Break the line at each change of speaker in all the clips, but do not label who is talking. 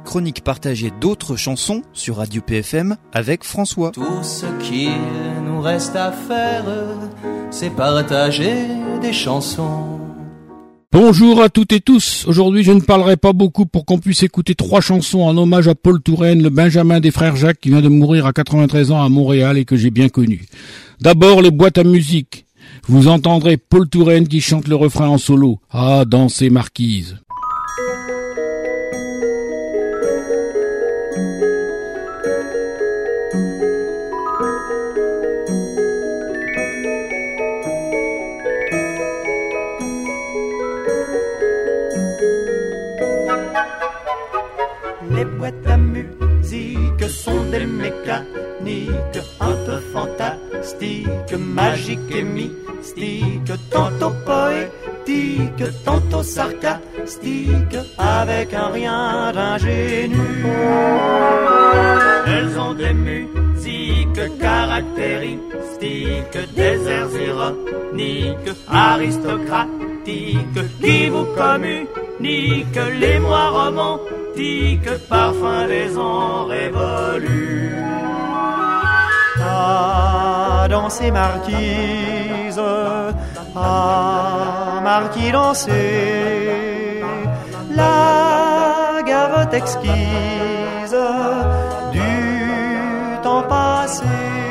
chronique partagée d'autres chansons sur Radio PFM avec François.
Tout ce qu'il nous reste à faire, c'est partager des chansons.
Bonjour à toutes et tous. Aujourd'hui, je ne parlerai pas beaucoup pour qu'on puisse écouter 3 chansons en hommage à Paul Touraine, le Benjamin des frères Jacques qui vient de mourir à 93 ans à Montréal et que j'ai bien connu. D'abord, les boîtes à musique. Vous entendrez Paul Touraine qui chante le refrain en solo. Ah, danser marquise.
Les boîtes à musique sont des mécaniques un peu fantastiques, magiques et mystiques, tantôt poétiques, tantôt sarcastiques, avec un rien d'ingénu. Elles ont des musiques caractéristiques, des airs ironiques, aristocratiques, qui vous communiquent l'émoi romantique, parfum des ans révolus. Ah, danser marquise, ah, marquis danser, la gavotte exquise du temps passé.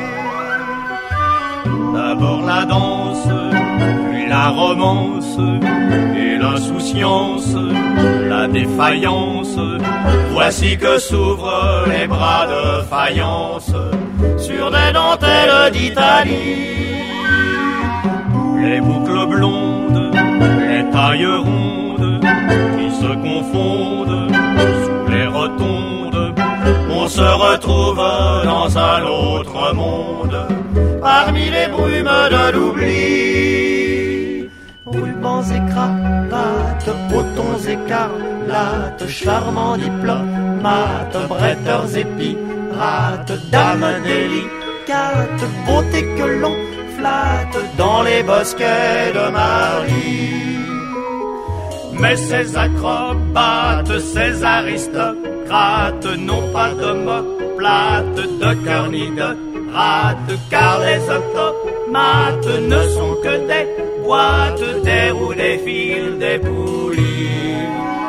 D'abord la danse, puis la romance, et l'insouciance, la défaillance. Voici que s'ouvrent les bras de faïence sur des dentelles d'Italie. Les boucles blondes, les tailles rondes qui se confondent sous les rotondes. On se retrouve dans un autre monde parmi les brumes de l'oubli. Rubans et cravates, potons écarlates, charmants diplomates, bretteurs et pirates, dames délicates, beauté que l'on flatte dans les bosquets de Marie. Mais ces acrobates, ces aristocrates n'ont pas d'omoplate, de cœur ni de rate, car les automates ne sont que des boîtes, des roues, des fils, des poulies.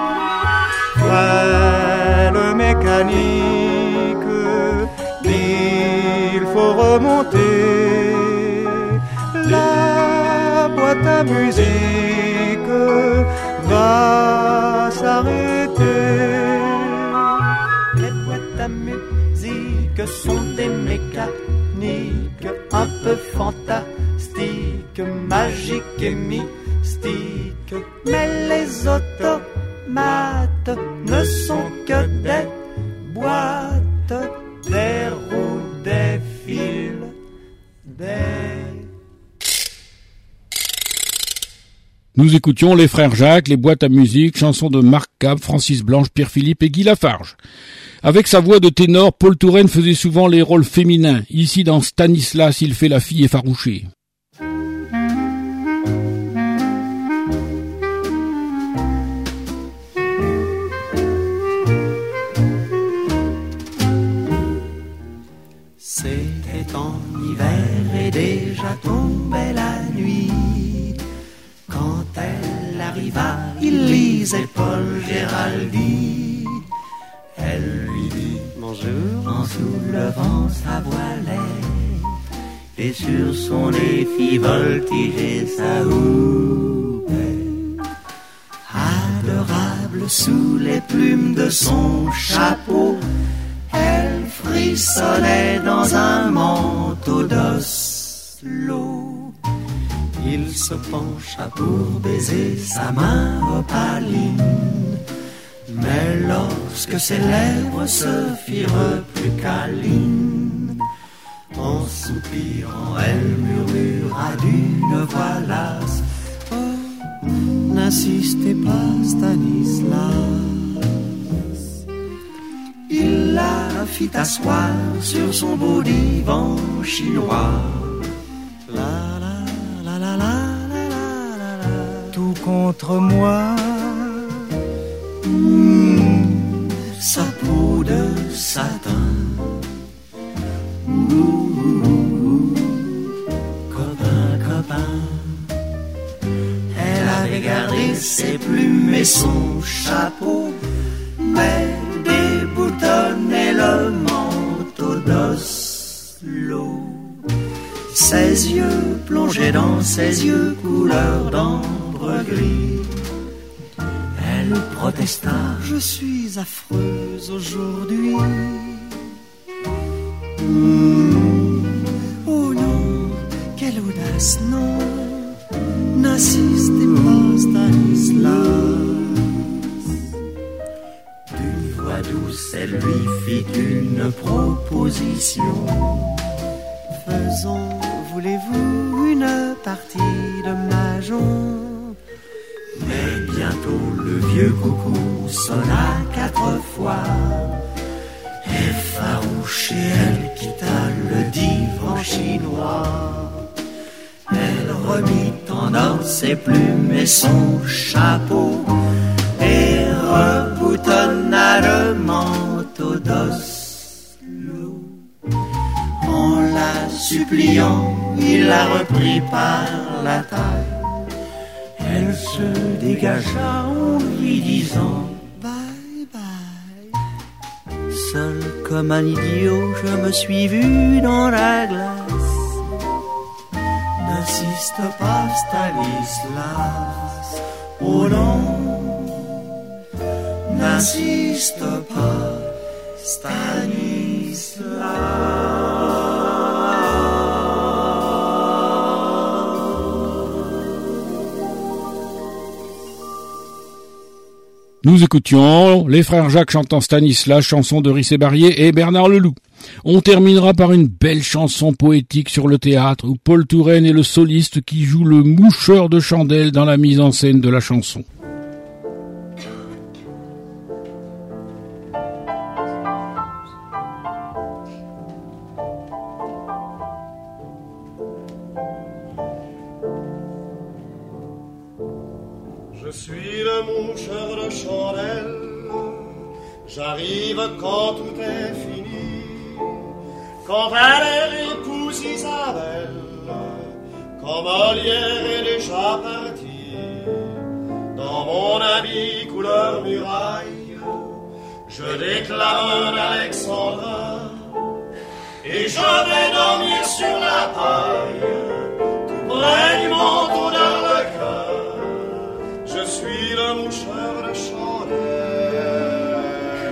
Frêle mécanique, il faut remonter. La boîte à musique va s'arrêter. Les boîtes à musique sont des mécaniques un peu fantastiques, magiques et mystiques. Mais les automates ne sont que des boîtes, des roues, des fils,
Nous écoutions les frères Jacques, les boîtes à musique, chansons de Marc Cab, Francis Blanche, Pierre Philippe et Guy Lafarge. Avec sa voix de ténor, Paul Touraine faisait souvent les rôles féminins. Ici, dans Stanislas, il fait la fille effarouchée.
C'était en hiver et déjà tombait la nuit. Quand elle arriva, il lisait Paul Géraldi. Elle lui dit bonjour en soulevant sa voilette, et sur son nez fit voltiger sa houppette. Adorable sous les plumes de son chapeau, elle frissonnait dans un manteau d'Oslo. Il se pencha pour baiser sa main opaline, mais lorsque ses lèvres se firent plus câlines, en soupirant, elle murmura d'une voix lasse: oh, n'insistez pas, Stanislas. Il la fit asseoir sur son beau divan chinois. La la la la la la la la, tout contre moi. Ça satin. Copain, copain. Elle avait gardé ses plumes et son chapeau, mais déboutonnait le manteau d'Oslo. Ses yeux plongeaient dans ses yeux couleur d'ambre gris. Elle protesta, je suis affreuse aujourd'hui. Oh non, quelle audace, non, n'insistez pas, Stanislas. D'une voix douce, elle lui fit une proposition. Faisons, voulez-vous, une partie de mahjong? Mais bientôt le vieux coucou sonna 4 fois. Effarouchée, elle quitta le divan chinois. Elle remit en ordre ses plumes et son chapeau et reboutonna le manteau d'Oslo. En la suppliant, il la reprit par la taille. Elle se dégagea en lui disant bye bye. Seul comme un idiot, je me suis vu dans la glace. N'insiste pas, Stanislas. Oh non, n'insiste pas, Stanislas.
Nous écoutions les frères Jacques chantant Stanislas, chanson de Risset-Barrier et Bernard Leloup. On terminera par une belle chanson poétique sur le théâtre où Paul Touraine est le soliste qui joue le moucheur de chandelle dans la mise en scène de la chanson.
Je suis le moucheur de chandelle, j'arrive quand tout est fini, quand Valère épouse Isabelle, quand Molière est déjà parti. Dans mon habit couleur muraille, je déclame un alexandrin, et je vais dormir sur la paille, tout près du manteau d'Arlequin. Je suis le moucheur de chandelle.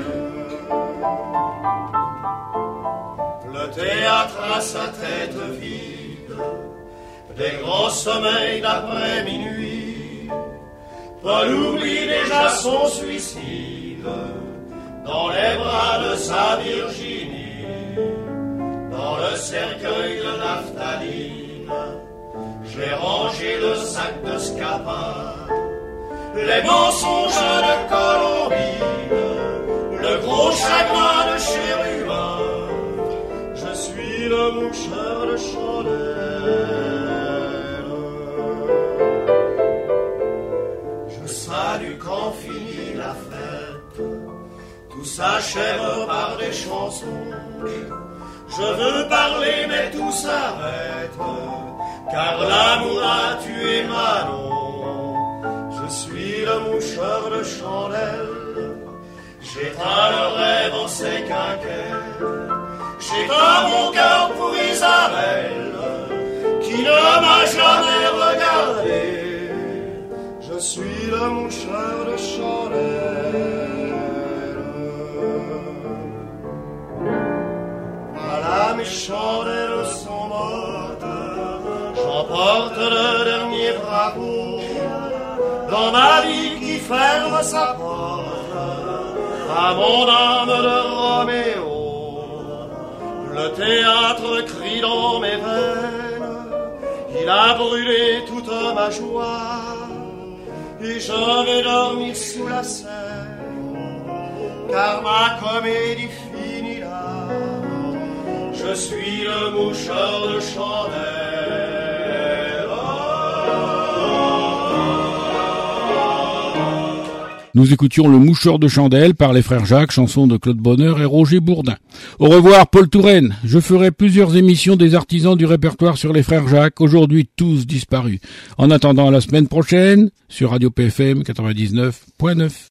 Le théâtre a sa tête vide, des grands sommeils d'après minuit. Paul oublie déjà son suicide dans les bras de sa Virginie. Dans le cercueil de naphtaline, j'ai rangé le sac de scapin, les mensonges de Colombine, le gros chagrin de chérubin. Je suis le moucheur de chandelle. Je salue quand finit la fête, tout s'achève par des chansons. Je veux parler mais tout s'arrête, car l'amour a tué Manon. Je suis le moucheur de chandelle, j'éteins le rêve en ses quinquets, j'éteins mon cœur pour Isabelle, qui ne m'a jamais regardé. Je suis le moucheur de chandelle. Voilà, mes chandelles sont mortes, j'emporte le dernier drapeau dans ma vie qui ferme sa porte à mon âme de Roméo. Le théâtre crie dans mes veines, il a brûlé toute ma joie, et je vais dormir sous la scène, car ma comédie finit là. Je suis le moucheur de chandelle.
Nous écoutions Le Moucheur de Chandelle par les frères Jacques, chanson de Claude Bonheur et Roger Bourdin. Au revoir Paul Touraine. Je ferai plusieurs émissions des artisans du répertoire sur les frères Jacques, aujourd'hui tous disparus. En attendant la semaine prochaine, sur Radio PFM 99.9.